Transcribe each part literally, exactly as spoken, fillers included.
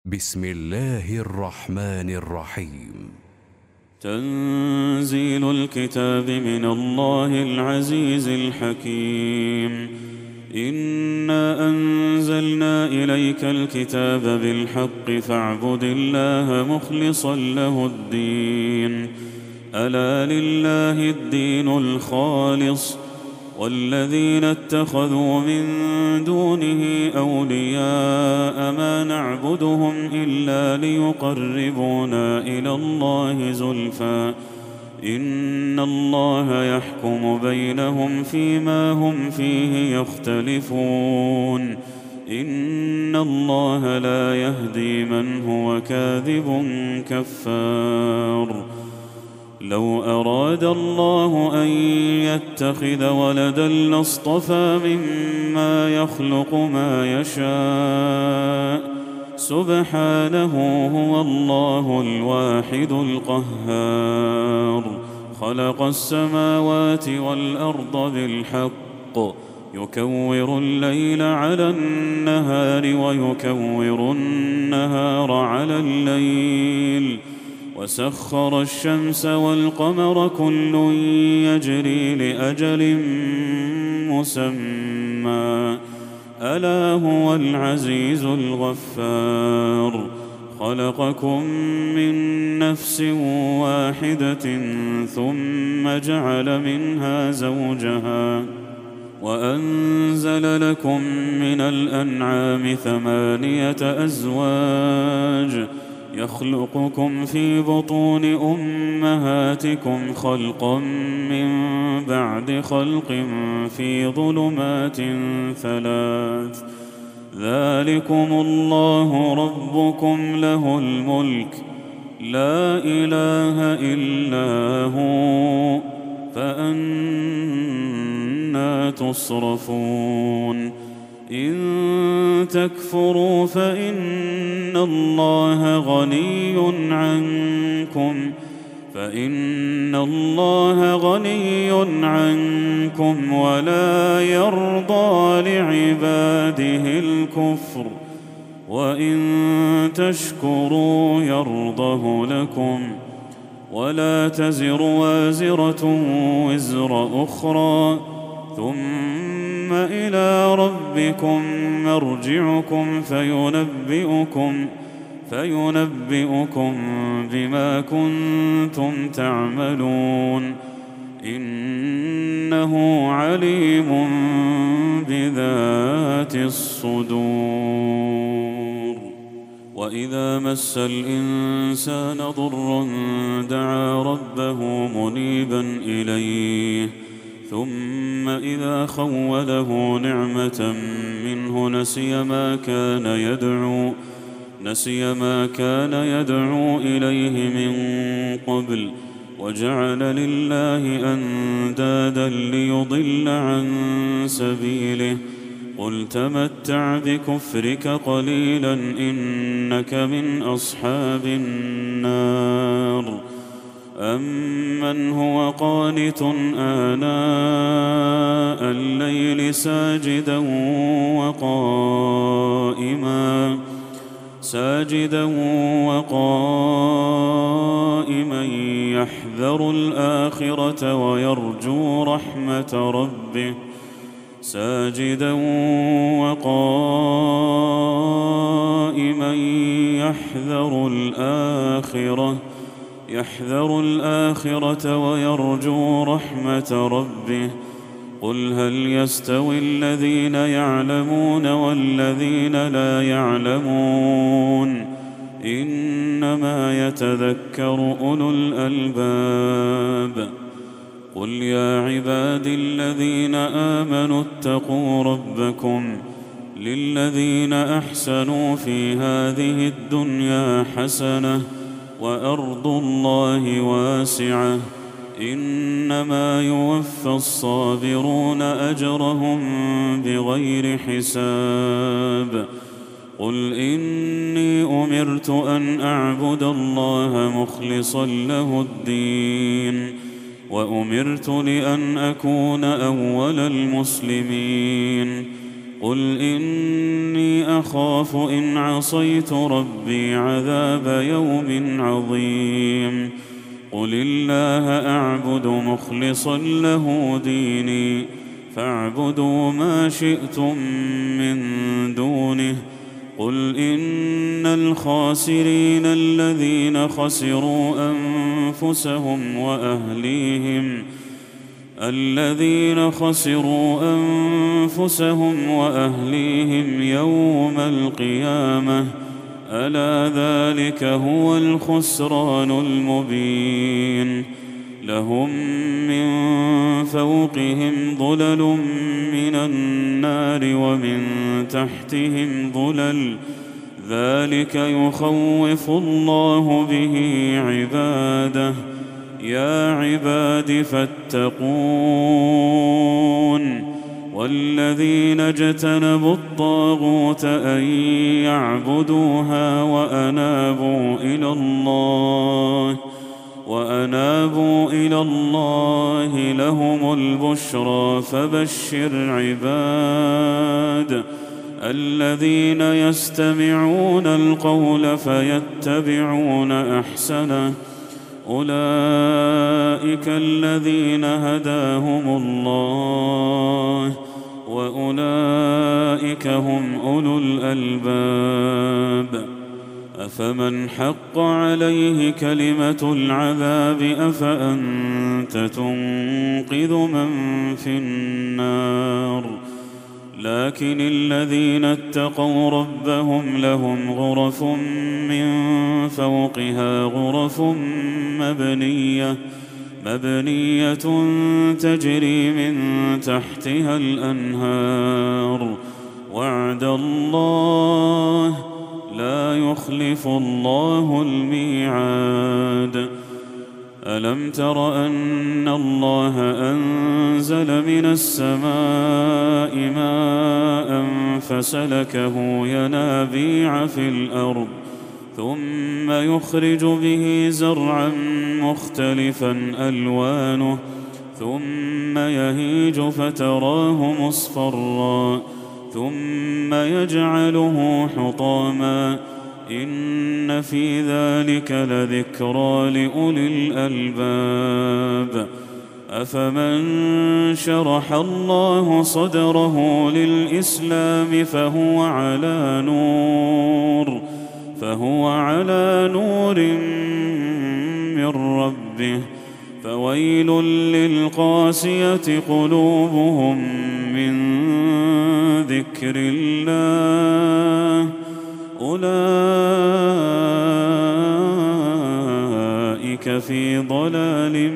بسم الله الرحمن الرحيم. تنزيل الكتاب من الله العزيز الحكيم. إنا أنزلنا إليك الكتاب بالحق فاعبد الله مخلصا له الدين. ألا لله الدين الخالص والذين اتخذوا من دونه أولياء ما نعبدهم إلا ليقربونا إلى الله زلفى إن الله يحكم بينهم فيما هم فيه يختلفون. إن الله لا يهدي من هو كاذب كفار. لو أراد الله أن يتخذ ولدا لاصطفى مما يخلق ما يشاء سبحانه هو الله الواحد القهار. خلق السماوات والأرض بالحق يكور الليل على النهار ويكور النهار على الليل وسخر الشمس والقمر كل يجري لأجل مسمى ألا هو العزيز الغفار. خلقكم من نفس واحدة ثم جعل منها زوجها وأنزل لكم من الأنعام ثمانية أزواج يخلقكم في بطون أمهاتكم خلقا من بعد خلق في ظلمات ثلاث. ذلكم الله ربكم له الملك لا إله إلا هو فأنى تصرفون. إن تكفروا فإن الله غني عنكم فإن الله غني عنكم ولا يرضى لعباده الكفر وإن تشكروا يرضه لكم ولا تزر وازرة وزر أخرى ثم إلى ربكم مرجعكم فينبئكم فينبئكم بما كنتم تعملون. إنه عليم بذات الصدور. وإذا مس الإنسان ضر دعا ربه منيبا إليه ثم إذا خوله نعمة منه نسي ما كان يدعو نسي ما كان يدعو إليه من قبل وجعل لله أندادا ليضل عن سبيله. قل تمتع بكفرك قليلا إنك من أصحاب النار. أمن هو قانت آناء الليل ساجدا وقائما ساجدا وقائما يحذر الآخرة ويرجو رحمة ربه ساجدا وقائما يحذر الآخرة يحذر الآخرة ويرجو رحمة ربه. قل هل يستوي الذين يعلمون والذين لا يعلمون إنما يتذكر أولو الألباب. قل يا عبادي الذين آمنوا اتقوا ربكم للذين أحسنوا في هذه الدنيا حسنة وأرض الله واسعة إنما يوفى الصابرون أجرهم بغير حساب. قل إني أمرت أن أعبد الله مخلصا له الدين وأمرت لأن أكون أول المسلمين. قل إني أخاف إن عصيت ربي عذاب يوم عظيم قل الله أعبد مخلصا له ديني فاعبدوا ما شئتم من دونه قل إن الخاسرين الذين خسروا أنفسهم وأهليهم الذين خسروا أنفسهم وأهليهم يوم القيامة ألا ذلك هو الخسران المبين لهم من فوقهم ظلل من النار ومن تحتهم ظلل ذلك يخوف الله به عباده يا عباد فاتقون والذين اجتنبوا الطاغوت أن يعبدوها وأنابوا إلى الله وأنابوا إلى الله لهم البشرى فبشر عباد الذين يستمعون القول فيتبعون أحسنه أولئك الذين هداهم الله وأولئك هم أولو الألباب أفمن حق عليه كلمة العذاب أفأنت تنقذ من في النار لكن الذين اتقوا ربهم لهم غرف من فوقها غرف مبنية مبنية تجري من تحتها الأنهار وعد الله لا يخلف الله الميعاد ألم تر أن الله أنزل من السماء ماء فسلكه ينابيع في الأرض ثم يخرج به زرعا مختلفا ألوانه ثم يهيج فتراه مصفرا ثم يجعله حطاما إن في ذلك لذكرى لأولي الألباب أفمن شرح الله صدره للإسلام فهو على نور فهو على نور من ربه فويل للقاسية قلوبهم من ذكر الله أولئك في ضلال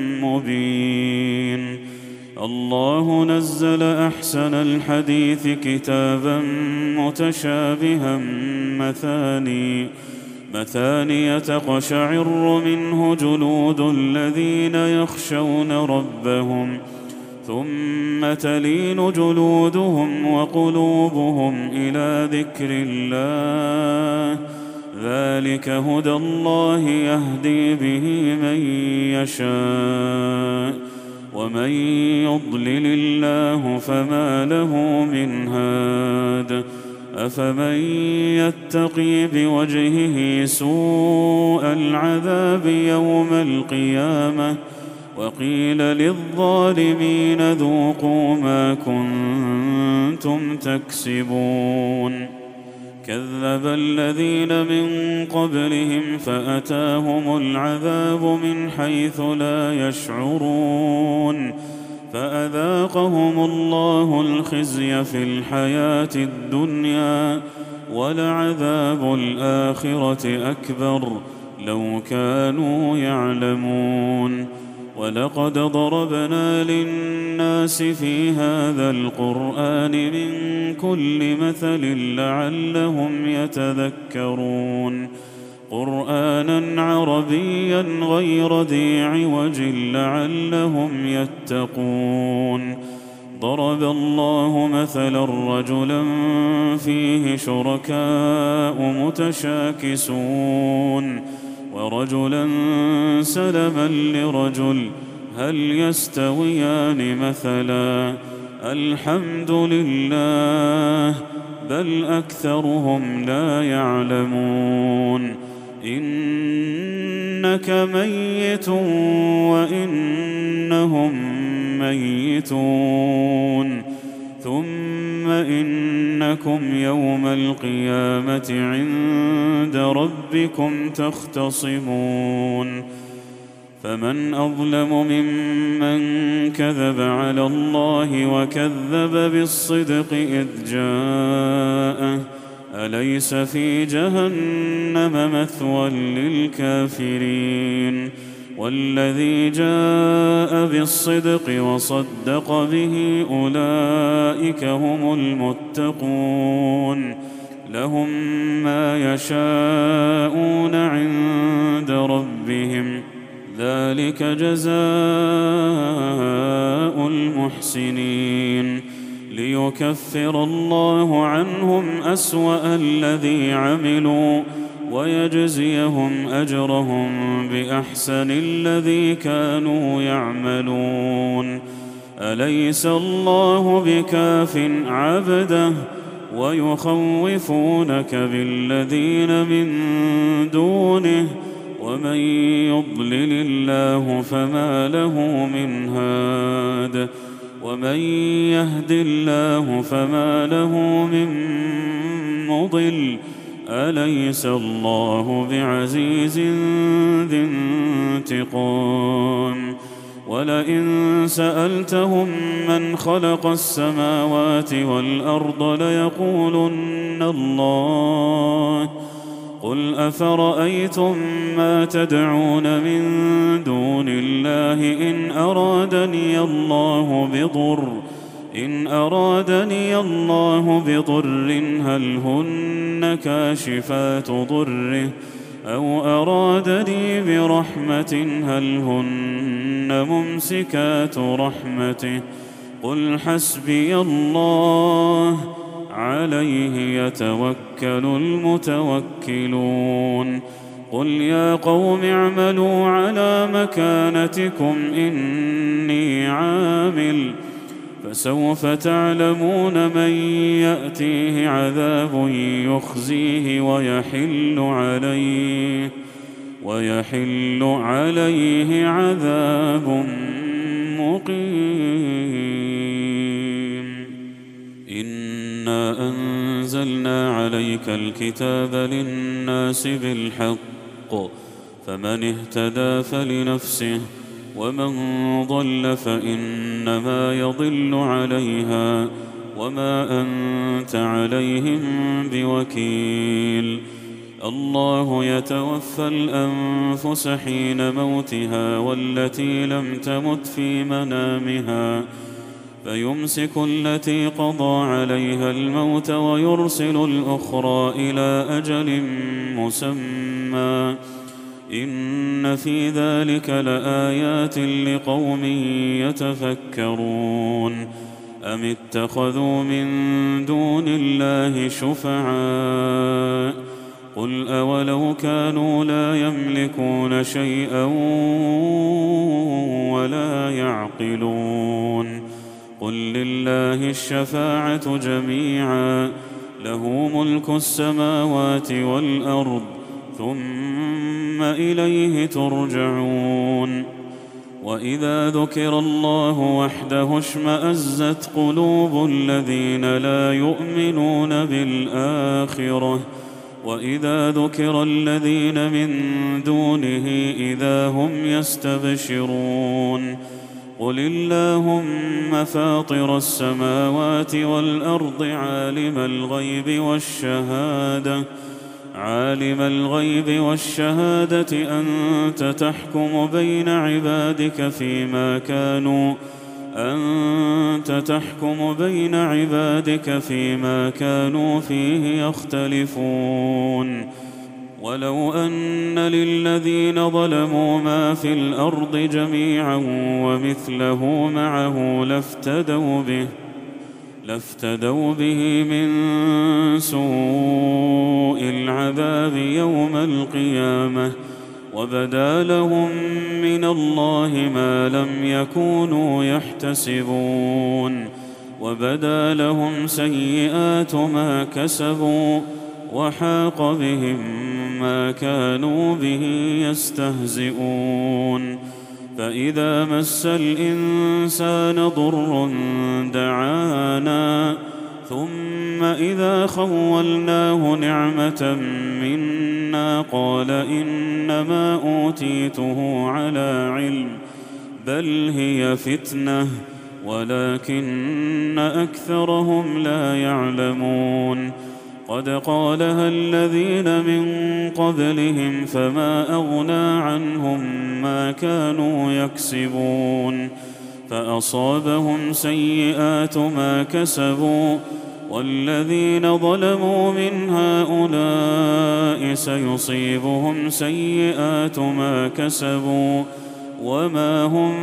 مبين الله نزل أحسن الحديث كتابا متشابها مثاني مثانية تقشعر منه جلود الذين يخشون ربهم ثم تلين جلودهم وقلوبهم إلى ذكر الله ذلك هدى الله يهدي به من يشاء ومن يضلل الله فما له من هاد أفمن يتقي بوجهه سوء العذاب يوم القيامة وقيل للظالمين ذوقوا ما كنتم تكسبون كذب الذين من قبلهم فأتاهم العذاب من حيث لا يشعرون فأذاقهم الله الخزي في الحياة الدنيا ولعذاب الآخرة أكبر لو كانوا يعلمون ولقد ضربنا للناس في هذا القرآن من كل مثل لعلهم يتذكرون قرآنا عربيا غير ذي عوج لعلهم يتقون ضرب الله مثلا رجلا فيه شركاء متشاكسون ورجلا سلما لرجل هل يستويان مثلا الحمد لله بل أكثرهم لا يعلمون إنك ميت وإنهم ميتون ثم إنكم يوم القيامة عند ربكم تختصمون فمن أظلم ممن كذب على الله وكذب بالصدق إذ جاءه أليس في جهنم مثوى للكافرين والذي جاء بالصدق وصدق به أولئك هم المتقون لهم ما يشاءون عند ربهم ذلك جزاء المحسنين ليكفر الله عنهم أسوأ الذي عملوا ويجزيهم أجرهم بأحسن الذي كانوا يعملون أليس الله بكاف عبده ويخوفونك بالذين من دونه ومن يضلل الله فما له من هاد ومن يهد الله فما له من مضل أليس الله بعزيز ذي انتقام ولئن سألتهم من خلق السماوات والأرض ليقولن الله قل أفرأيتم ما تدعون من دون الله إن أرادني الله بضر إن أرادني الله بضر هل هن كاشفات ضره أو أرادني برحمة هل هن ممسكات رحمته قل حسبي الله عليه يتوكل المتوكلون قل يا قوم اعملوا على مكانتكم إني عامل فسوف تعلمون من يأتيه عذاب يخزيه ويحل عليه ويحل عليه عذاب مقيم إنا أنزلنا عليك الكتاب للناس بالحق فمن اهتدى فلنفسه ومن ضل فإنما يضل عليها وما أنت عليهم بوكيل الله يتوفى الأنفس حين موتها والتي لم تمت في منامها فيمسك التي قضى عليها الموت ويرسل الأخرى إلى أجل مسمى إن في ذلك لآيات لقوم يتفكرون أم اتخذوا من دون الله شفعاء قل أولو كانوا لا يملكون شيئا ولا يعقلون قل لله الشفاعة جميعا له ملك السماوات والأرض ثم إليه ترجعون وإذا ذكر الله وحده اشمأزت قلوب الذين لا يؤمنون بالآخرة وإذا ذكر الذين من دونه إذا هم يستبشرون قل اللهم فاطر السماوات والأرض عالم الغيب والشهادة عالم الغيب والشهادة أنت تحكم بين عبادك فيما كانوا أنت تحكم بين عبادك فيما كانوا فيه يختلفون ولو أن للذين ظلموا ما في الأرض جميعا ومثله معه لافتدوا به لافتدوا به من سوء العذاب يوم القيامة وبدا لهم من الله ما لم يكونوا يحتسبون وبدا لهم سيئات ما كسبوا وحاق بهم ما كانوا به يستهزئون. فإذا مس الإنسان ضر دعانا ثم إذا خولناه نعمة منا قال إنما أوتيته على علم بل هي فتنة ولكن أكثرهم لا يعلمون. قد قالها الذين من قبلهم فما أغنى عنهم ما كانوا يكسبون فأصابهم سيئات ما كسبوا والذين ظلموا من هؤلاء سيصيبهم سيئات ما كسبوا وما هم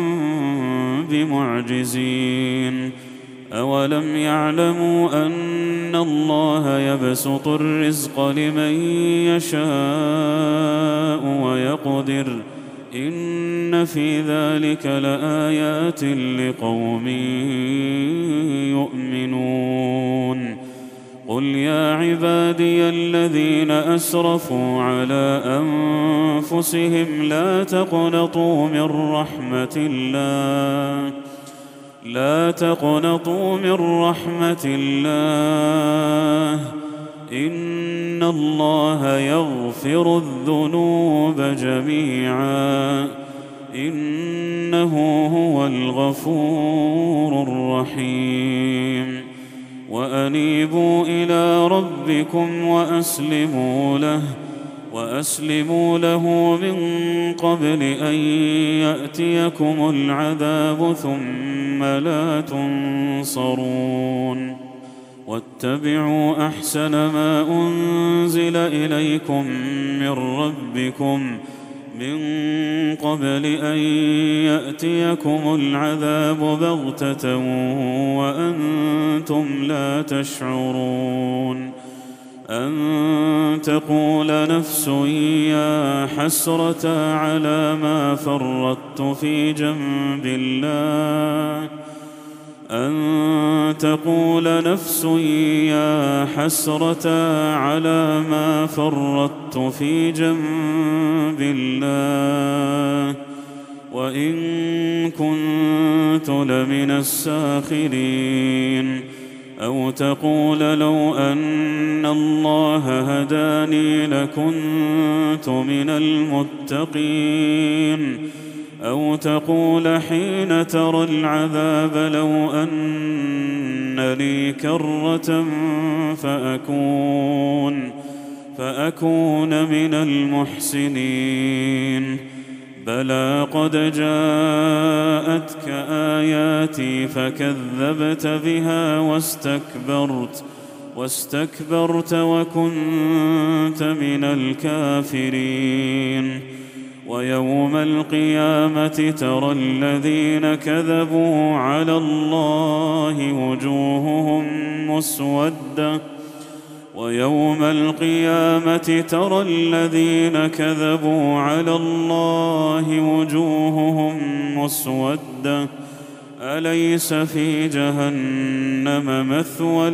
بمعجزين. أولم يعلموا أن الله يبسط الرزق لمن يشاء ويقدر إن في ذلك لآيات لقوم يؤمنون. قل يا عبادي الذين أسرفوا على أنفسهم لا تقنطوا من رحمة الله لا تقنطوا من رحمة الله إن الله يغفر الذنوب جميعا إنه هو الغفور الرحيم. وأنيبوا إلى ربكم وأسلموا له وأسلموا له من قبل أن يأتيكم العذاب ثم لا تنصرون. واتبعوا أحسن ما أنزل إليكم من ربكم من قبل أن يأتيكم العذاب بغتة وأنتم لا تشعرون. أن تقول نفس يا حسرة على ما فرطت في جنب الله أن تقول نفس يا حسرة على ما فرطت في جنب الله وإن كنت لمن الساخرين. أو تقول لو أن الله هداني لكنت من المتقين. أو تقول حين ترى العذاب لو أن لي كرة فأكون فأكون من المحسنين. بلى قد جاءتك آياتي فكذبت بها واستكبرت واستكبرت وكنت من الكافرين. ويوم القيامة ترى الذين كذبوا على الله وجوههم مسودة ويوم القيامة ترى الذين كذبوا على الله وجوههم مسودة أليس في جهنم مثوى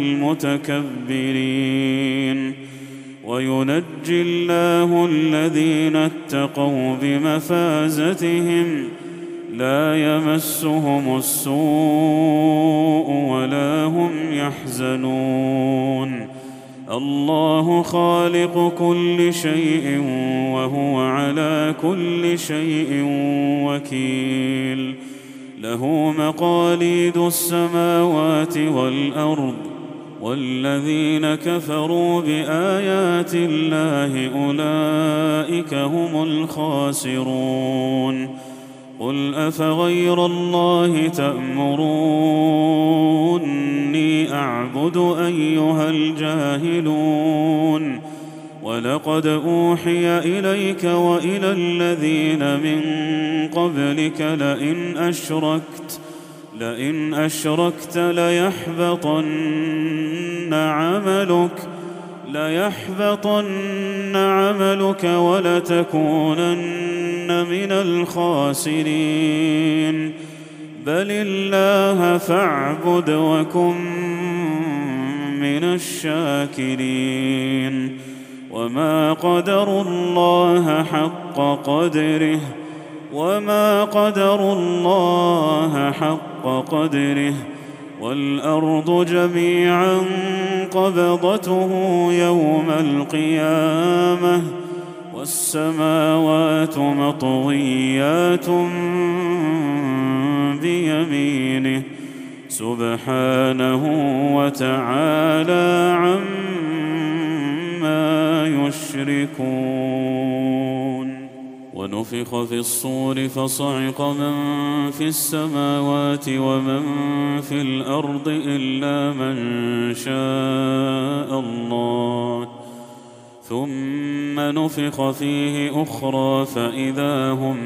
للمتكبرين. وينجي الله الذين اتقوا بمفازتهم لا يمسهم السوء ولا هم يحزنون. الله خالق كل شيء وهو على كل شيء وكيل. له مقاليد السماوات والأرض والذين كفروا بآيات الله أولئك هم الخاسرون. قل أفغير الله تأمروني أعبد أيها الجاهلون. ولقد أوحي إليك وإلى الذين من قبلك لئن أشركت لئن أشركت ليحبطن عملك ليحبطن عملك ولتكونن من الخاسرين. بل الله فاعبد وكن من الشاكرين وما قدروا الله حق قدره وما قدروا الله حق قدره والأرض جميعا قبضته يوم القيامة والسماوات مطويات بيمينه سبحانه وتعالى عما يشركون. ونفخ في الصور فصعق من في السماوات ومن في الأرض إلا من شاء الله ثم نفخ فيه أخرى فإذا هم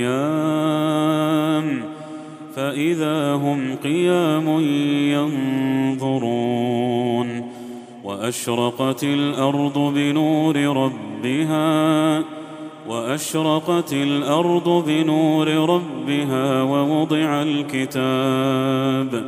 قيام فإذا هم قيام ينظرون وأشرقت الأرض بنور ربها وأشرقت الأرض بنور ربها ووضع الكتاب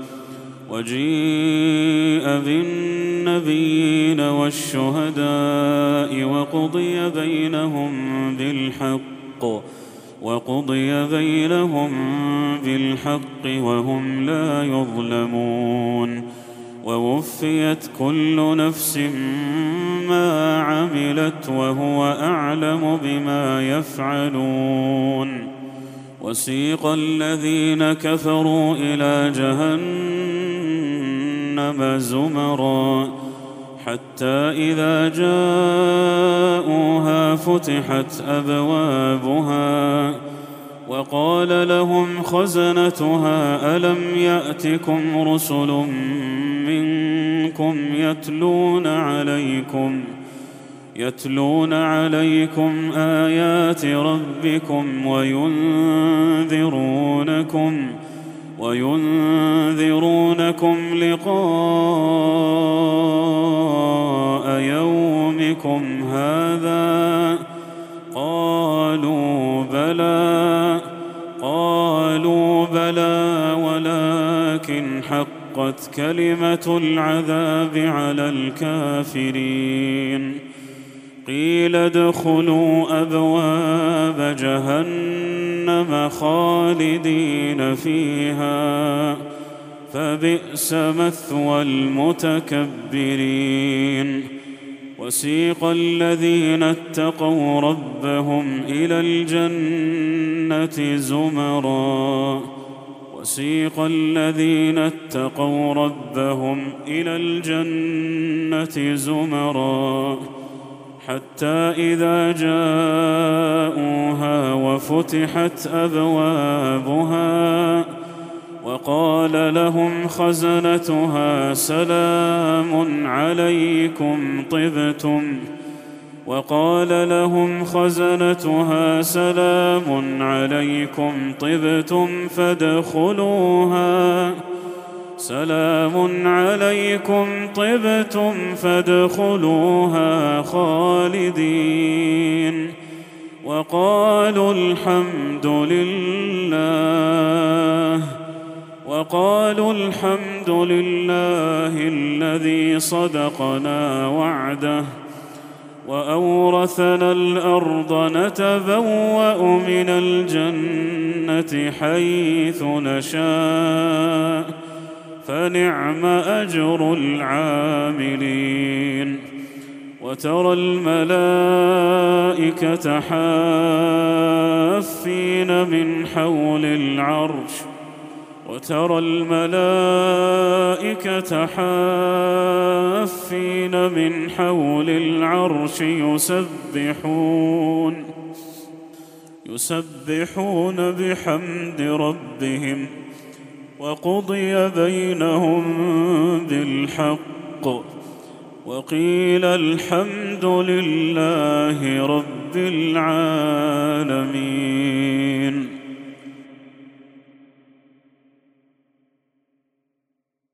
وجيء بالنبيين والشهداء وقضي بينهم بالحق وقضي بينهم بالحق وهم لا يظلمون ووفيت كل نفس ما عملت وهو أعلم بما يفعلون. وسيق الذين كفروا إلى جهنم زمرا حتى إذا جاءوها فتحت أبوابها وقال لهم خزنتها ألم يأتكم رسل منكم يتلون عليكم يتلون عليكم آيات ربكم وينذرونكم وينذرونكم لقاء يومكم هذا قالوا بلى قالوا بلى ولكن حقت كلمة العذاب على الكافرين. قيل ادخلوا أبواب جهنم خالدين فيها فبئس مثوى المتكبرين. وسيق الذين اتقوا ربهم إلى الجنة زمرا وسيق الذين اتقوا ربهم إلى الجنة زمرا حتى إذا جاءوها وفتحت أبوابها وقال لهم خزنتها سلام عليكم طبتم وقال لهم خزنتها سلام عليكم طبتم فادخلوها سلام عليكم طبتم فادخلوها خالدين وقالوا الحمد لله وقالوا الحمد لله الذي صدقنا وعده وأورثنا الأرض نتبوأ من الجنة حيث نشاء فنعم أجر العاملين. وترى الملائكة حافين من حول العرش وترى الملائكة حافين من حول العرش يسبحون يسبحون بحمد ربهم وقضي بينهم بالحق وقيل الحمد لله رب العالمين.